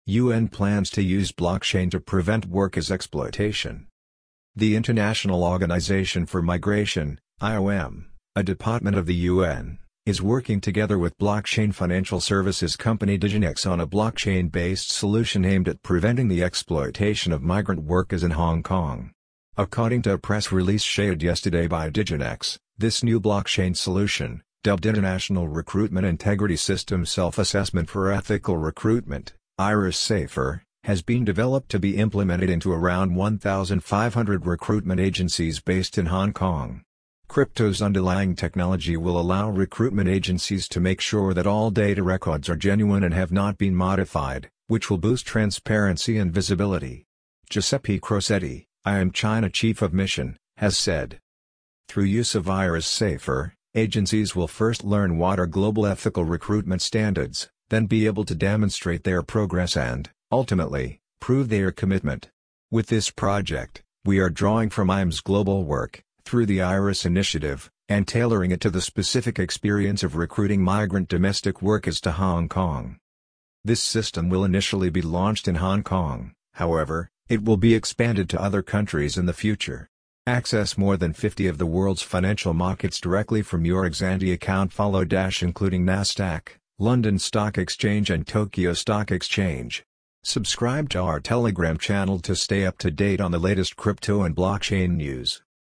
UN plans to use blockchain to prevent workers' exploitation. The International Organization for Migration, IOM, a department of the UN, is working together with blockchain financial services company Diginex on a blockchain-based solution aimed at preventing the exploitation of migrant workers in Hong Kong. According to a press release shared yesterday by Diginex, this new blockchain solution, dubbed International Recruitment Integrity System Self-Assessment for Ethical Recruitment, IRIS Safer, has been developed to be implemented into around 1,500 recruitment agencies based in Hong Kong. Crypto's underlying technology will allow recruitment agencies to make sure that all data records are genuine and have not been modified, which will boost transparency and visibility. Giuseppe Crosetti, IOM China Chief of Mission, has said. Through use of IRIS Safer, agencies will first learn what are global ethical recruitment standards, then be able to demonstrate their progress and, ultimately, prove their commitment. With this project, we are drawing from IOM's global work, through the IRIS initiative, and tailoring it to the specific experience of recruiting migrant domestic workers to Hong Kong. This system will initially be launched in Hong Kong, however, it will be expanded to other countries in the future. Access more than 50 of the world's financial markets directly from your Xanti account including Nasdaq, London Stock Exchange and Tokyo Stock Exchange. Subscribe to our Telegram channel to stay up to date on the latest crypto and blockchain news.